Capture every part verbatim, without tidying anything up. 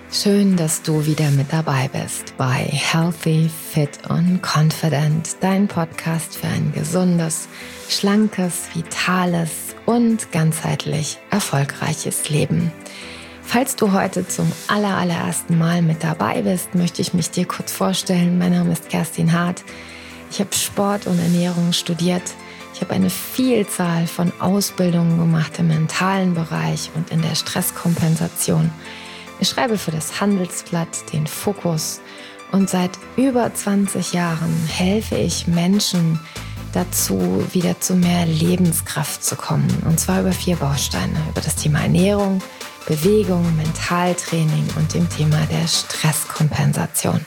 Schön, dass du wieder mit dabei bist bei Healthy, Fit und Confident, dein Podcast für ein gesundes, schlankes, vitales und ganzheitlich erfolgreiches Leben. Falls du heute zum aller, allerersten Mal mit dabei bist, möchte ich mich dir kurz vorstellen. Mein Name ist Kerstin Hart. Ich habe Sport und Ernährung studiert. Ich habe eine Vielzahl von Ausbildungen gemacht im mentalen Bereich und in der Stresskompensation. Ich schreibe für das Handelsblatt den Fokus und seit über zwanzig Jahren helfe ich Menschen dazu, wieder zu mehr Lebenskraft zu kommen. Und zwar über vier Bausteine, über das Thema Ernährung, Bewegung, Mentaltraining und dem Thema der Stresskompensation.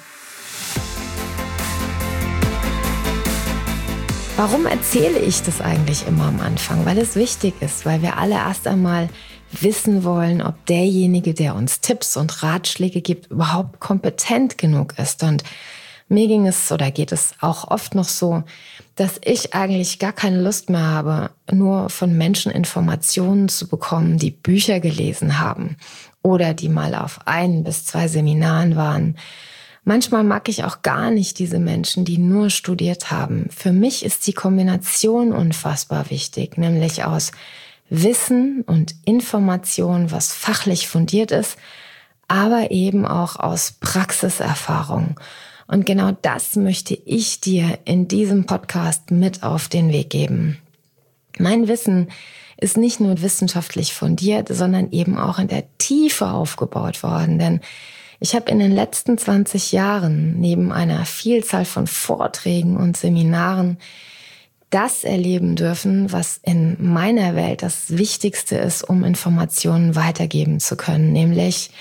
Warum erzähle ich das eigentlich immer am Anfang? Weil es wichtig ist, weil wir alle erst einmal wissen wollen, ob derjenige, der uns Tipps und Ratschläge gibt, überhaupt kompetent genug ist. Und mir ging es oder geht es auch oft noch so, dass ich eigentlich gar keine Lust mehr habe, nur von Menschen Informationen zu bekommen, die Bücher gelesen haben oder die mal auf ein bis zwei Seminaren waren. Manchmal mag ich auch gar nicht diese Menschen, die nur studiert haben. Für mich ist die Kombination unfassbar wichtig, nämlich aus Wissen und Information, was fachlich fundiert ist, aber eben auch aus Praxiserfahrung. Und genau das möchte ich dir in diesem Podcast mit auf den Weg geben. Mein Wissen ist nicht nur wissenschaftlich fundiert, sondern eben auch in der Tiefe aufgebaut worden. Denn ich habe in den letzten zwanzig Jahren neben einer Vielzahl von Vorträgen und Seminaren das erleben dürfen, was in meiner Welt das Wichtigste ist, um Informationen weitergeben zu können, nämlich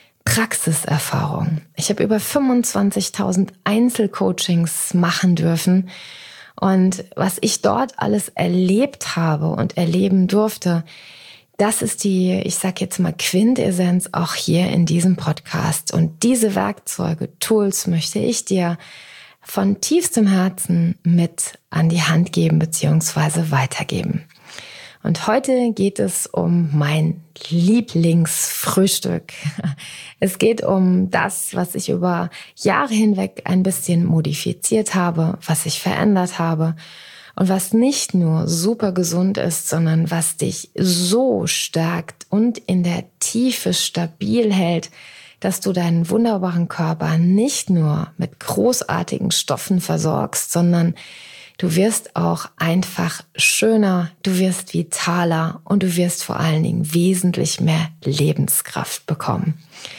Praxiserfahrung. Ich habe über fünfundzwanzigtausend Einzelcoachings machen dürfen und was ich dort alles erlebt habe und erleben durfte, das ist die, ich sag jetzt mal Quintessenz auch hier in diesem Podcast. Und diese Werkzeuge, Tools möchte ich dir von tiefstem Herzen mit an die Hand geben bzw. weitergeben. Und heute geht es um mein Lieblingsfrühstück. Es geht um das, was ich über Jahre hinweg ein bisschen modifiziert habe, was ich verändert habe und was nicht nur super gesund ist, sondern was dich so stärkt und in der Tiefe stabil hält, dass du deinen wunderbaren Körper nicht nur mit großartigen Stoffen versorgst, sondern du wirst auch einfach schöner, du wirst vitaler und du wirst vor allen Dingen wesentlich mehr Lebenskraft bekommen.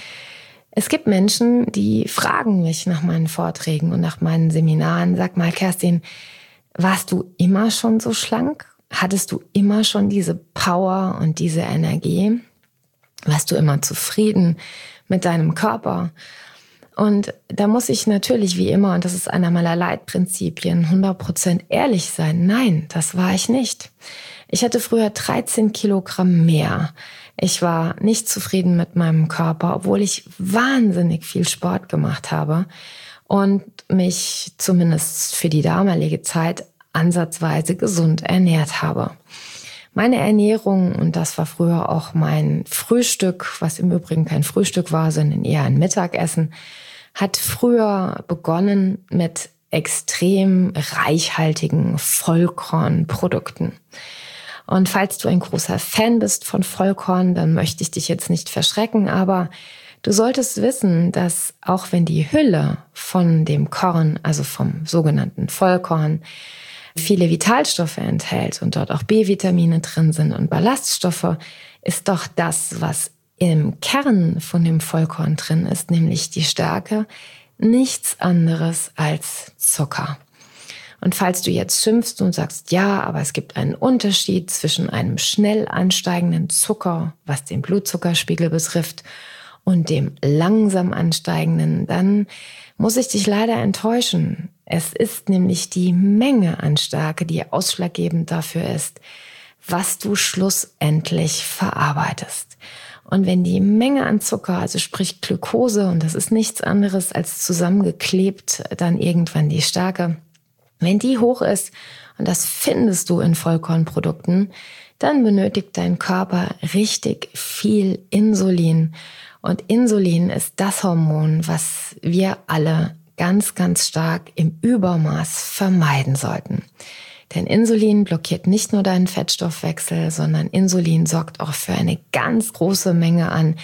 Es gibt Menschen, die fragen mich nach meinen Vorträgen und nach meinen Seminaren, sag mal Kerstin, warst du immer schon so schlank? Hattest du immer schon diese Power und diese Energie? Warst du immer zufrieden mit deinem Körper? Und da muss ich natürlich wie immer, und das ist einer meiner Leitprinzipien, hundert Prozent ehrlich sein. Nein, das war ich nicht. Ich hatte früher dreizehn Kilogramm mehr. Ich war nicht zufrieden mit meinem Körper, obwohl ich wahnsinnig viel Sport gemacht habe und mich zumindest für die damalige Zeit ansatzweise gesund ernährt habe. Meine Ernährung, und das war früher auch mein Frühstück, was im Übrigen kein Frühstück war, sondern eher ein Mittagessen, hat früher begonnen mit extrem reichhaltigen Vollkornprodukten. Und falls du ein großer Fan bist von Vollkorn, dann möchte ich dich jetzt nicht verschrecken, aber du solltest wissen, dass auch wenn die Hülle von dem Korn, also vom sogenannten Vollkorn, viele Vitalstoffe enthält und dort auch B-Vitamine drin sind und Ballaststoffe, ist doch das, was im Kern von dem Vollkorn drin ist, nämlich die Stärke, nichts anderes als Zucker. Und falls du jetzt schimpfst und sagst, ja, aber es gibt einen Unterschied zwischen einem schnell ansteigenden Zucker, was den Blutzuckerspiegel betrifft, und dem langsam ansteigenden, dann muss ich dich leider enttäuschen. Es ist nämlich die Menge an Stärke, die ausschlaggebend dafür ist, was du schlussendlich verarbeitest. Und wenn die Menge an Zucker, also sprich Glucose, und das ist nichts anderes als zusammengeklebt, dann irgendwann die Stärke, wenn die hoch ist, und das findest du in Vollkornprodukten, dann benötigt dein Körper richtig viel Insulin. Und Insulin ist das Hormon, was wir alle ganz, ganz stark im Übermaß vermeiden sollten. Denn Insulin blockiert nicht nur deinen Fettstoffwechsel, sondern Insulin sorgt auch für eine ganz große Menge an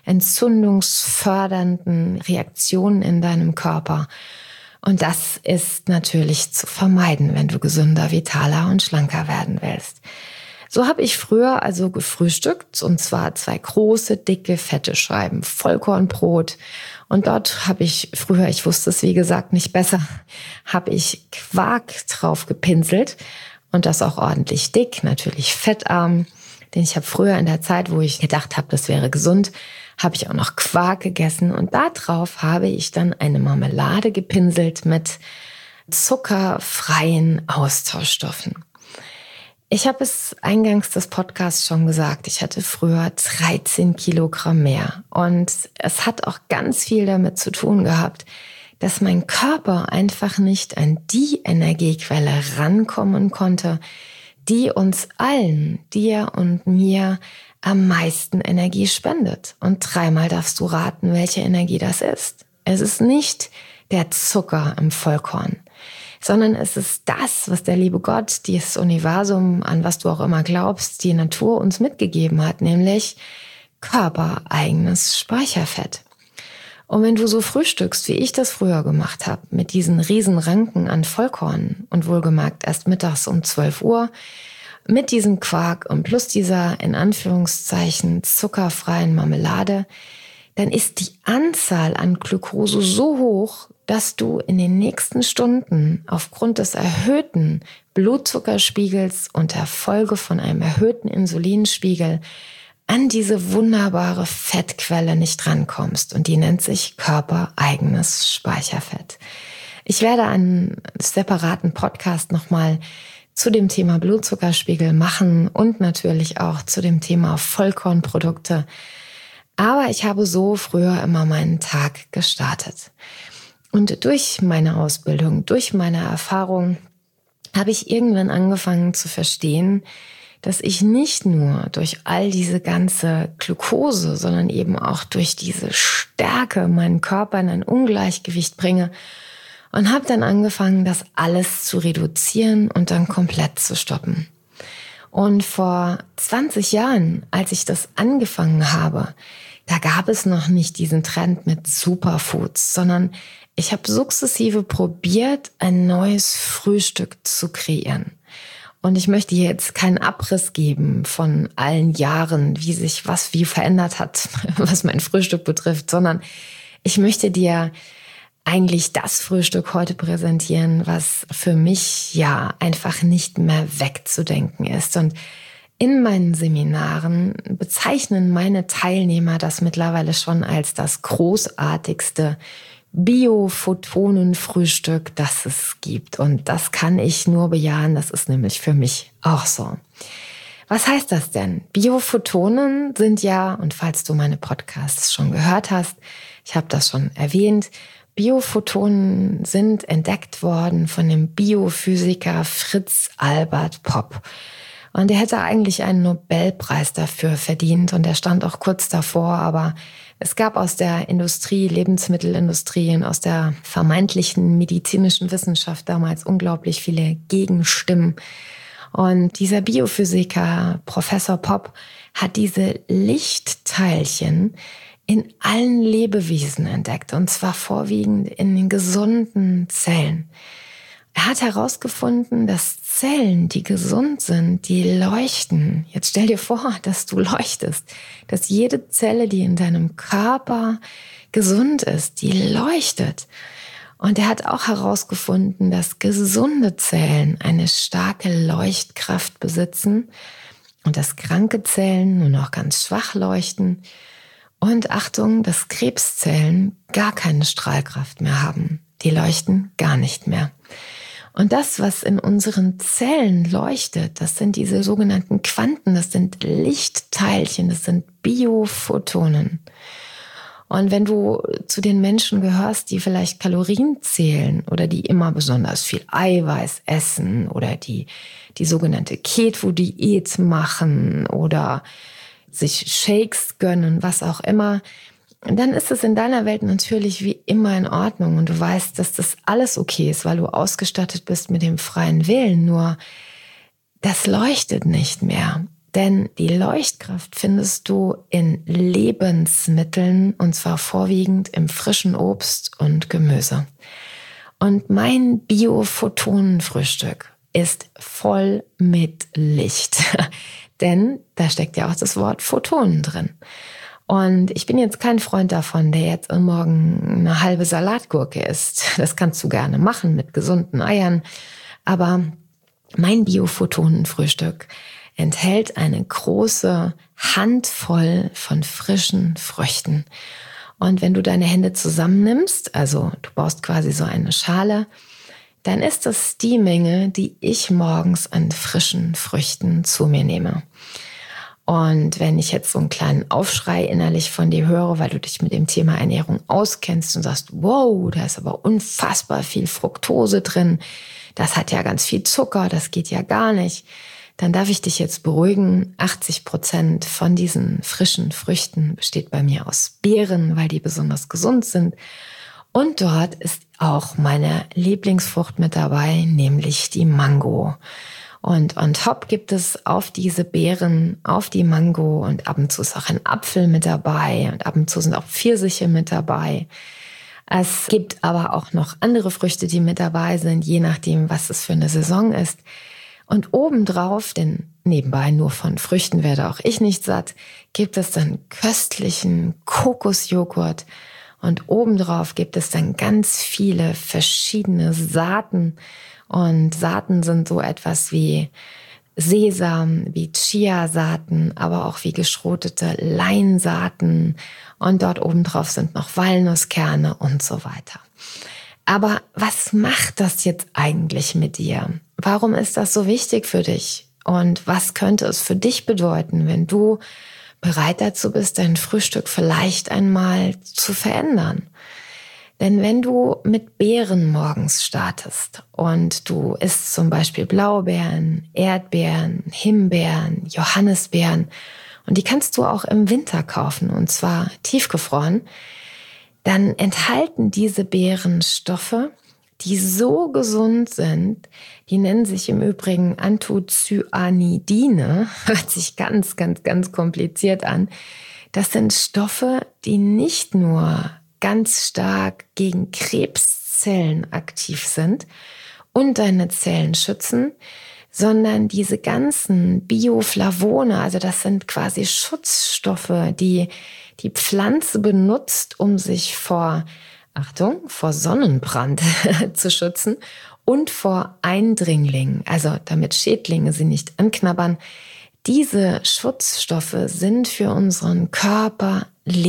entzündungsfördernden Reaktionen in deinem Körper. Und das ist natürlich zu vermeiden, wenn du gesünder, vitaler und schlanker werden willst. So habe ich früher also gefrühstückt, und zwar zwei große, dicke, fette Scheiben Vollkornbrot. Und dort habe ich früher, ich wusste es wie gesagt nicht besser, habe ich Quark drauf gepinselt und das auch ordentlich dick, natürlich fettarm. Denn ich habe früher in der Zeit, wo ich gedacht habe, das wäre gesund, habe ich auch noch Quark gegessen. Und darauf habe ich dann eine Marmelade gepinselt mit zuckerfreien Austauschstoffen. Ich habe es eingangs des Podcasts schon gesagt, ich hatte früher dreizehn Kilogramm mehr. Und es hat auch ganz viel damit zu tun gehabt, dass mein Körper einfach nicht an die Energiequelle rankommen konnte, die uns allen, dir und mir, am meisten Energie spendet. Und dreimal darfst du raten, welche Energie das ist. Es ist nicht der Zucker im Vollkorn, sondern es ist das, was der liebe Gott, dieses Universum, an was du auch immer glaubst, die Natur uns mitgegeben hat, nämlich körpereigenes Speicherfett. Und wenn du so frühstückst, wie ich das früher gemacht habe, mit diesen riesen Ranken an Vollkorn und wohlgemerkt erst mittags um zwölf Uhr, mit diesem Quark und plus dieser in Anführungszeichen zuckerfreien Marmelade, dann ist die Anzahl an Glucose so hoch, dass du in den nächsten Stunden aufgrund des erhöhten Blutzuckerspiegels und der Folge von einem erhöhten Insulinspiegel an diese wunderbare Fettquelle nicht rankommst. Und die nennt sich körpereigenes Speicherfett. Ich werde einen separaten Podcast nochmal zu dem Thema Blutzuckerspiegel machen und natürlich auch zu dem Thema Vollkornprodukte. Aber ich habe so früher immer meinen Tag gestartet. Und durch meine Ausbildung, durch meine Erfahrung habe ich irgendwann angefangen zu verstehen, dass ich nicht nur durch all diese ganze Glucose, sondern eben auch durch diese Stärke meinen Körper in ein Ungleichgewicht bringe und habe dann angefangen, das alles zu reduzieren und dann komplett zu stoppen. Und vor zwanzig Jahren, als ich das angefangen habe, da gab es noch nicht diesen Trend mit Superfoods, sondern ich habe sukzessive probiert, ein neues Frühstück zu kreieren. Und ich möchte hier jetzt keinen Abriss geben von allen Jahren, wie sich was wie verändert hat, was mein Frühstück betrifft, sondern ich möchte dir eigentlich das Frühstück heute präsentieren, was für mich ja einfach nicht mehr wegzudenken ist. Und in meinen Seminaren bezeichnen meine Teilnehmer das mittlerweile schon als das großartigste Biophotonen-Frühstück, das es gibt. Und das kann ich nur bejahen, das ist nämlich für mich auch so. Was heißt das denn? Biophotonen sind ja, und falls du meine Podcasts schon gehört hast, ich habe das schon erwähnt, Biophotonen sind entdeckt worden von dem Biophysiker Fritz Albert Popp. Und er hätte eigentlich einen Nobelpreis dafür verdient und er stand auch kurz davor, aber es gab aus der Industrie, Lebensmittelindustrie und aus der vermeintlichen medizinischen Wissenschaft damals unglaublich viele Gegenstimmen. Und dieser Biophysiker, Professor Popp, hat diese Lichtteilchen in allen Lebewesen entdeckt, und zwar vorwiegend in den gesunden Zellen. Er hat herausgefunden, dass Zellen, die gesund sind, die leuchten. Jetzt stell dir vor, dass du leuchtest, dass jede Zelle, die in deinem Körper gesund ist, die leuchtet. Und er hat auch herausgefunden, dass gesunde Zellen eine starke Leuchtkraft besitzen und dass kranke Zellen nur noch ganz schwach leuchten. Und Achtung, dass Krebszellen gar keine Strahlkraft mehr haben. Die leuchten gar nicht mehr. Und das, was in unseren Zellen leuchtet, das sind diese sogenannten Quanten, das sind Lichtteilchen, das sind Biophotonen. Und wenn du zu den Menschen gehörst, die vielleicht Kalorien zählen oder die immer besonders viel Eiweiß essen oder die die sogenannte Keto-Diät machen oder sich Shakes gönnen, was auch immer, dann ist es in deiner Welt natürlich wie immer in Ordnung und du weißt, dass das alles okay ist, weil du ausgestattet bist mit dem freien Willen. Nur das leuchtet nicht mehr, denn die Leuchtkraft findest du in Lebensmitteln und zwar vorwiegend im frischen Obst und Gemüse. Und mein Bio-Photonen-Frühstück ist voll mit Licht, denn da steckt ja auch das Wort Photonen drin. Und ich bin jetzt kein Freund davon, der jetzt am Morgen eine halbe Salatgurke isst. Das kannst du gerne machen mit gesunden Eiern. Aber mein Bio-Photonen-Frühstück enthält eine große Handvoll von frischen Früchten. Und wenn du deine Hände zusammennimmst, also du baust quasi so eine Schale, dann ist das die Menge, die ich morgens an frischen Früchten zu mir nehme. Und wenn ich jetzt so einen kleinen Aufschrei innerlich von dir höre, weil du dich mit dem Thema Ernährung auskennst und sagst, wow, da ist aber unfassbar viel Fructose drin, das hat ja ganz viel Zucker, das geht ja gar nicht, dann darf ich dich jetzt beruhigen, achtzig Prozent von diesen frischen Früchten besteht bei mir aus Beeren, weil die besonders gesund sind. Und dort ist auch meine Lieblingsfrucht mit dabei, nämlich die Mango. Und on top gibt es auf diese Beeren, auf die Mango und ab und zu ist auch ein Apfel mit dabei und ab und zu sind auch Pfirsiche mit dabei. Es gibt aber auch noch andere Früchte, die mit dabei sind, je nachdem, was es für eine Saison ist. Und obendrauf, denn nebenbei nur von Früchten werde auch ich nicht satt, gibt es dann köstlichen Kokosjoghurt. Und obendrauf gibt es dann ganz viele verschiedene Saaten. Und Saaten sind so etwas wie Sesam, wie Chiasaaten, aber auch wie geschrotete Leinsaaten. Und dort obendrauf sind noch Walnusskerne und so weiter. Aber was macht das jetzt eigentlich mit dir? Warum ist das so wichtig für dich? Und was könnte es für dich bedeuten, wenn du bereit dazu bist, dein Frühstück vielleicht einmal zu verändern? Denn wenn du mit Beeren morgens startest und du isst zum Beispiel Blaubeeren, Erdbeeren, Himbeeren, Johannisbeeren und die kannst du auch im Winter kaufen und zwar tiefgefroren, dann enthalten diese Beeren Stoffe, die so gesund sind, die nennen sich im Übrigen Anthocyanidine, hört sich ganz, ganz, ganz kompliziert an. Das sind Stoffe, die nicht nur ganz stark gegen Krebszellen aktiv sind und deine Zellen schützen, sondern diese ganzen Bioflavone, also das sind quasi Schutzstoffe, die die Pflanze benutzt, um sich vor, Achtung, vor Sonnenbrand zu schützen und vor Eindringlingen, also damit Schädlinge sie nicht anknabbern. Diese Schutzstoffe sind für unseren Körper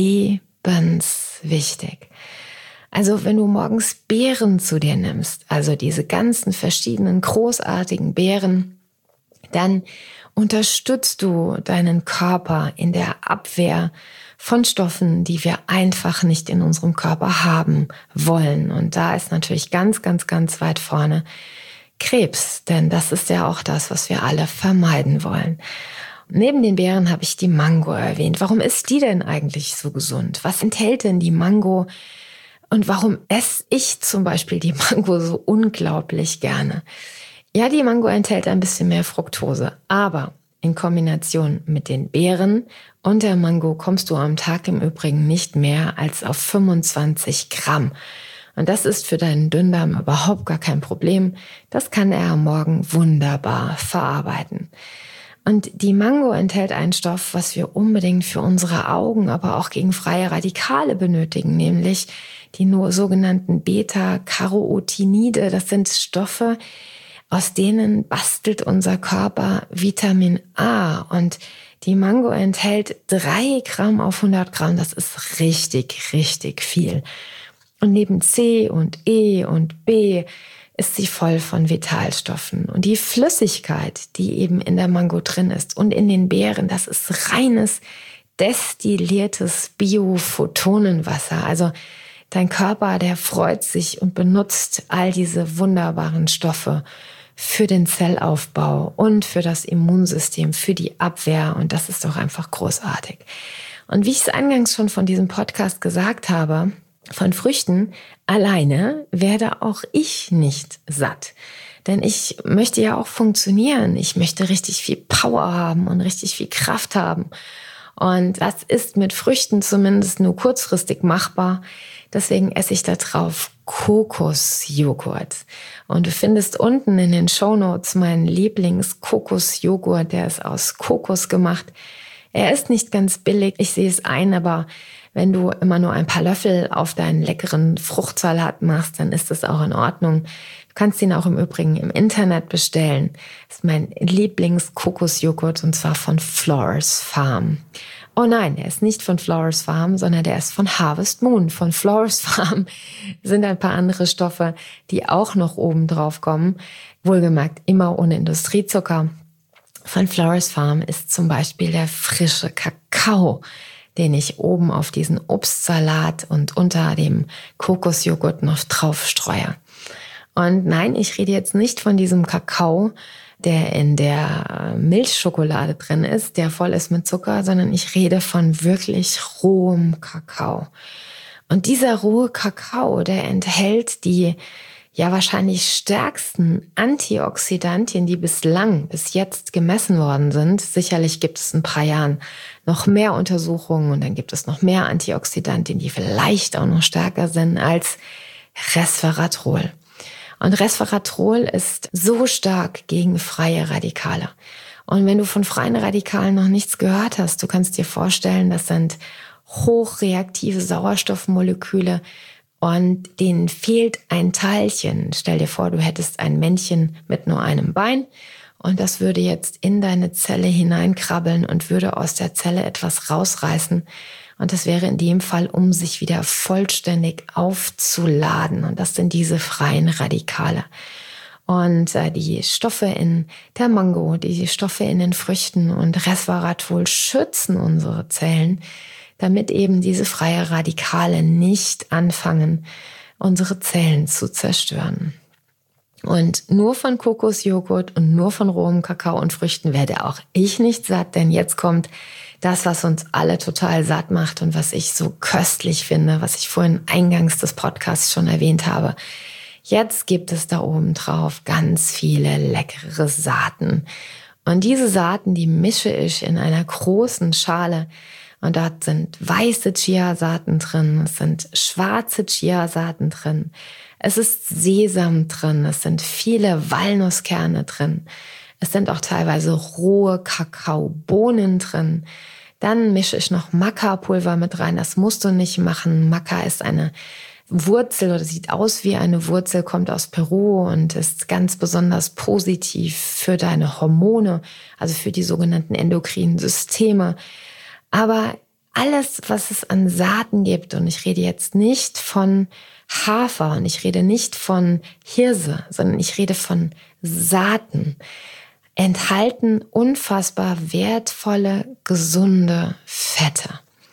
lebenswichtig. Also wenn du morgens Beeren zu dir nimmst, also diese ganzen verschiedenen großartigen Beeren, dann unterstützt du deinen Körper in der Abwehr von Stoffen, die wir einfach nicht in unserem Körper haben wollen. Und da ist natürlich ganz, ganz, ganz weit vorne Krebs, denn das ist ja auch das, was wir alle vermeiden wollen. Neben den Beeren habe ich die Mango erwähnt. Warum ist die denn eigentlich so gesund? Was enthält denn die Mango? Und warum esse ich zum Beispiel die Mango so unglaublich gerne? Ja, die Mango enthält ein bisschen mehr Fructose, aber in Kombination mit den Beeren und der Mango kommst du am Tag im Übrigen nicht mehr als auf fünfundzwanzig Gramm. Und das ist für deinen Dünndarm überhaupt gar kein Problem. Das kann er am Morgen wunderbar verarbeiten. Und die Mango enthält einen Stoff, was wir unbedingt für unsere Augen, aber auch gegen freie Radikale benötigen, nämlich die nur sogenannten Beta-Carotinide. Das sind Stoffe, aus denen bastelt unser Körper Vitamin A. Und die Mango enthält drei Gramm auf hundert Gramm. Das ist richtig, richtig viel. Und neben C und E und B ist sie voll von Vitalstoffen. Und die Flüssigkeit, die eben in der Mango drin ist und in den Beeren, das ist reines, destilliertes Biophotonenwasser. Also dein Körper, der freut sich und benutzt all diese wunderbaren Stoffe für den Zellaufbau und für das Immunsystem, für die Abwehr. Und das ist doch einfach großartig. Und wie ich es eingangs schon von diesem Podcast gesagt habe, von Früchten alleine werde auch ich nicht satt. Denn ich möchte ja auch funktionieren. Ich möchte richtig viel Power haben und richtig viel Kraft haben. Und das ist mit Früchten zumindest nur kurzfristig machbar. Deswegen esse ich da drauf Kokosjoghurt. Und du findest unten in den Shownotes meinen Lieblings-Kokosjoghurt. Der ist aus Kokos gemacht. Er ist nicht ganz billig, ich sehe es ein, aber wenn du immer nur ein paar Löffel auf deinen leckeren Fruchtsalat machst, dann ist das auch in Ordnung. Du kannst ihn auch im Übrigen im Internet bestellen. Das ist mein Lieblings-Kokosjoghurt und zwar von Flores Farm. Oh nein, er ist nicht von Flores Farm, sondern der ist von Harvest Moon. Von Flores Farm sind ein paar andere Stoffe, die auch noch oben drauf kommen. Wohlgemerkt immer ohne Industriezucker. Von Flores Farm ist zum Beispiel der frische Kakao, den ich oben auf diesen Obstsalat und unter dem Kokosjoghurt noch drauf streue. Und nein, ich rede jetzt nicht von diesem Kakao, der in der Milchschokolade drin ist, der voll ist mit Zucker, sondern ich rede von wirklich rohem Kakao. Und dieser rohe Kakao, der enthält die ja wahrscheinlich stärksten Antioxidantien, die bislang, bis jetzt gemessen worden sind. Sicherlich gibt es in ein paar Jahren noch mehr Untersuchungen und dann gibt es noch mehr Antioxidantien, die vielleicht auch noch stärker sind als Resveratrol. Und Resveratrol ist so stark gegen freie Radikale. Und wenn du von freien Radikalen noch nichts gehört hast, du kannst dir vorstellen, das sind hochreaktive Sauerstoffmoleküle, und denen fehlt ein Teilchen. Stell dir vor, du hättest ein Männchen mit nur einem Bein und das würde jetzt in deine Zelle hineinkrabbeln und würde aus der Zelle etwas rausreißen. Und das wäre in dem Fall, um sich wieder vollständig aufzuladen. Und das sind diese freien Radikale. Und äh, die Stoffe in der Mango, die Stoffe in den Früchten und Resveratrol schützen unsere Zellen, damit eben diese freie Radikale nicht anfangen, unsere Zellen zu zerstören. Und nur von Kokosjoghurt und nur von rohem Kakao und Früchten werde auch ich nicht satt, denn jetzt kommt das, was uns alle total satt macht und was ich so köstlich finde, was ich vorhin eingangs des Podcasts schon erwähnt habe. Jetzt gibt es da oben drauf ganz viele leckere Saaten. Und diese Saaten, die mische ich in einer großen Schale. Und dort sind weiße Chiasaaten drin, es sind schwarze Chiasaaten drin, es ist Sesam drin, es sind viele Walnusskerne drin, es sind auch teilweise rohe Kakaobohnen drin. Dann mische ich noch Maca-Pulver mit rein, das musst du nicht machen. Maca ist eine Wurzel oder sieht aus wie eine Wurzel, kommt aus Peru und ist ganz besonders positiv für deine Hormone, also für die sogenannten endokrinen Systeme. Aber alles, was es an Saaten gibt, und ich rede jetzt nicht von Hafer und ich rede nicht von Hirse, sondern ich rede von Saaten, enthalten unfassbar wertvolle, gesunde Fette.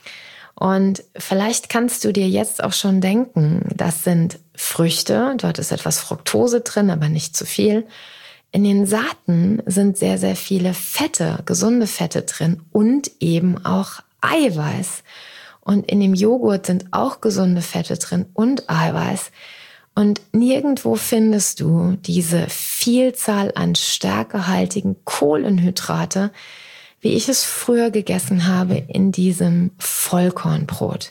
Und vielleicht kannst du dir jetzt auch schon denken, das sind Früchte, dort ist etwas Fructose drin, aber nicht zu viel. In den Saaten sind sehr, sehr viele Fette, gesunde Fette drin und eben auch Eiweiß. Und in dem Joghurt sind auch gesunde Fette drin und Eiweiß. Und nirgendwo findest du diese Vielzahl an stärkehaltigen Kohlenhydrate, wie ich es früher gegessen habe in diesem Vollkornbrot.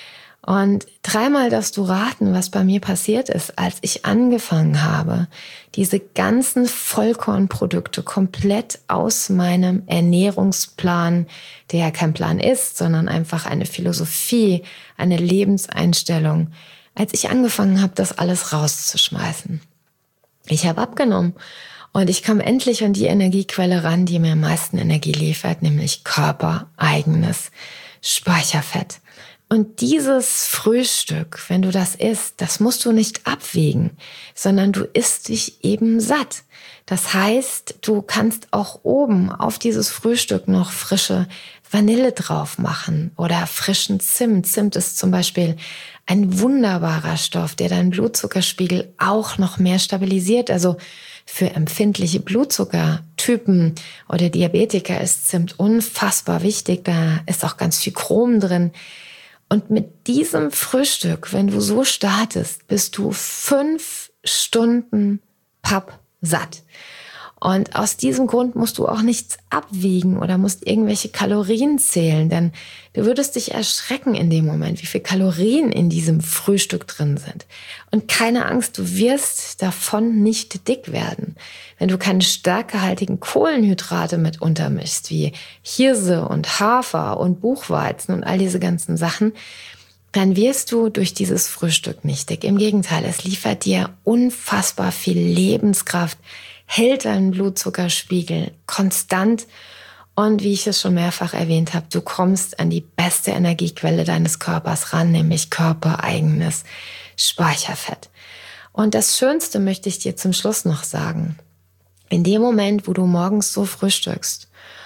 Und dreimal darfst du raten, was bei mir passiert ist, als ich angefangen habe, diese ganzen Vollkornprodukte komplett aus meinem Ernährungsplan, der ja kein Plan ist, sondern einfach eine Philosophie, eine Lebenseinstellung, als ich angefangen habe, das alles rauszuschmeißen. Ich habe abgenommen und ich kam endlich an die Energiequelle ran, die mir am meisten Energie liefert, nämlich körpereigenes Speicherfett. Und dieses Frühstück, wenn du das isst, das musst du nicht abwägen, sondern du isst dich eben satt. Das heißt, du kannst auch oben auf dieses Frühstück noch frische Vanille drauf machen oder frischen Zimt. Zimt ist zum Beispiel ein wunderbarer Stoff, der deinen Blutzuckerspiegel auch noch mehr stabilisiert. Also Für empfindliche Blutzuckertypen oder Diabetiker ist Zimt unfassbar wichtig. Da ist auch ganz viel Chrom drin. Und mit diesem Frühstück, wenn du so startest, bist du fünf Stunden pappsatt. Und aus diesem Grund musst du auch nichts abwiegen oder musst irgendwelche Kalorien zählen, denn du würdest dich erschrecken in dem Moment, wie viel Kalorien in diesem Frühstück drin sind. Und keine Angst, du wirst davon nicht dick werden. Wenn du keine stärkehaltigen Kohlenhydrate mit untermischst, wie Hirse und Hafer und Buchweizen und all diese ganzen Sachen, dann wirst du durch dieses Frühstück nicht dick. Im Gegenteil, es liefert dir unfassbar viel Lebenskraft, hält deinen Blutzuckerspiegel konstant und wie ich es schon mehrfach erwähnt habe, du kommst an die beste Energiequelle deines Körpers ran, nämlich körpereigenes Speicherfett. Und das Schönste möchte ich dir zum Schluss noch sagen. In dem Moment, wo du morgens so frühstückst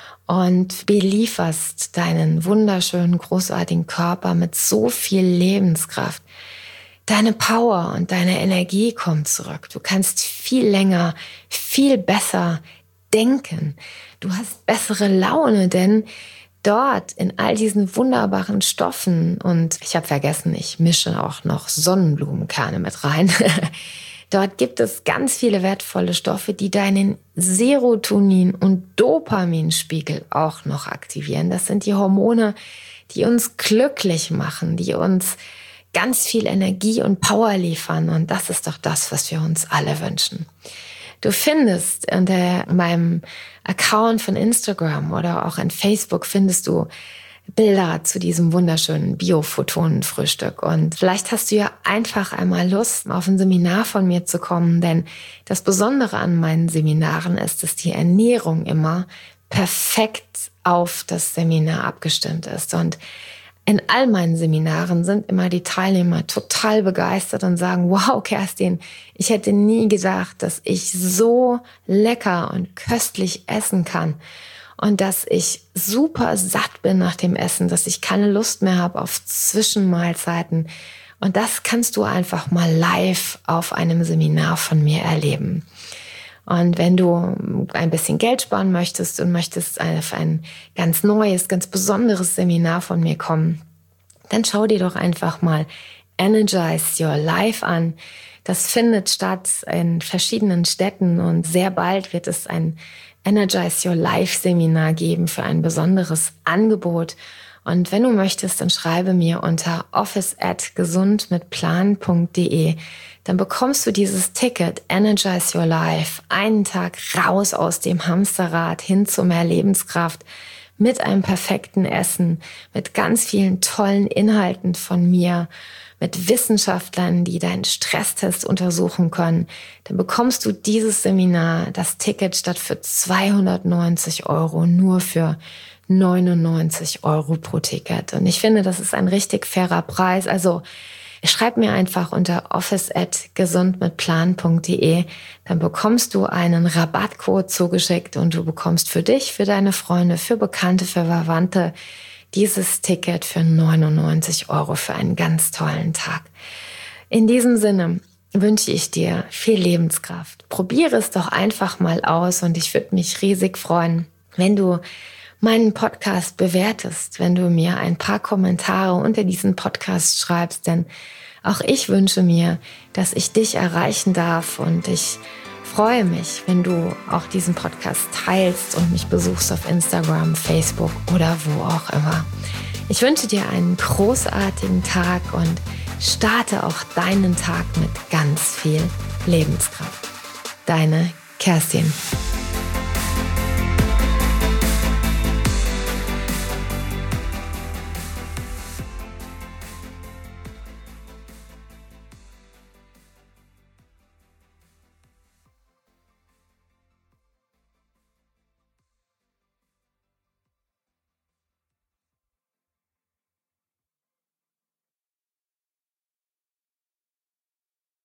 und belieferst deinen wunderschönen, großartigen Körper mit so viel Lebenskraft, deine Power und deine Energie kommt zurück. Du kannst viel länger, viel besser denken. Du hast bessere Laune, denn dort in all diesen wunderbaren Stoffen, und ich habe vergessen, ich mische auch noch Sonnenblumenkerne mit rein. Dort gibt es ganz viele wertvolle Stoffe, die deinen Serotonin- und Dopaminspiegel auch noch aktivieren. Das sind die Hormone, die uns glücklich machen, die uns ganz viel Energie und Power liefern. Und das ist doch das, was wir uns alle wünschen. Du findest unter meinem Account von Instagram oder auch in Facebook findest du Bilder zu diesem wunderschönen Biophotonenfrühstück. Und vielleicht hast du ja einfach einmal Lust, auf ein Seminar von mir zu kommen, denn das Besondere an meinen Seminaren ist, dass die Ernährung immer perfekt auf das Seminar abgestimmt ist. Und in all meinen Seminaren sind immer die Teilnehmer total begeistert und sagen, wow, Kerstin, ich hätte nie gedacht, dass ich so lecker und köstlich essen kann und dass ich super satt bin nach dem Essen, dass ich keine Lust mehr habe auf Zwischenmahlzeiten. Und das kannst du einfach mal live auf einem Seminar von mir erleben. Und wenn du ein bisschen Geld sparen möchtest und möchtest auf ein ganz neues, ganz besonderes Seminar von mir kommen, dann schau dir doch einfach mal Energize Your Life an. Das findet statt in verschiedenen Städten und sehr bald wird es ein Energize Your Life Seminar geben für ein besonderes Angebot. Und wenn du möchtest, dann schreibe mir unter office at gesundmitplan punkt de. Dann bekommst du dieses Ticket Energize Your Life, einen Tag raus aus dem Hamsterrad hin zu mehr Lebenskraft, mit einem perfekten Essen, mit ganz vielen tollen Inhalten von mir, mit Wissenschaftlern, die deinen Stresstest untersuchen können. Dann bekommst du dieses Seminar, das Ticket statt für zweihundertneunzig Euro nur für neunundneunzig Euro pro Ticket. Und ich finde, das ist ein richtig fairer Preis. Also schreib mir einfach unter office at gesundmitplan punkt de, dann bekommst du einen Rabattcode zugeschickt und du bekommst für dich, für deine Freunde, für Bekannte, für Verwandte dieses Ticket für neunundneunzig Euro für einen ganz tollen Tag. In diesem Sinne wünsche ich dir viel Lebenskraft. Probiere es doch einfach mal aus und ich würde mich riesig freuen, wenn du meinen Podcast bewertest, wenn du mir ein paar Kommentare unter diesen Podcast schreibst, denn auch ich wünsche mir, dass ich dich erreichen darf und ich freue mich, wenn du auch diesen Podcast teilst und mich besuchst auf Instagram, Facebook oder wo auch immer. Ich wünsche dir einen großartigen Tag und starte auch deinen Tag mit ganz viel Lebenskraft. Deine Kerstin.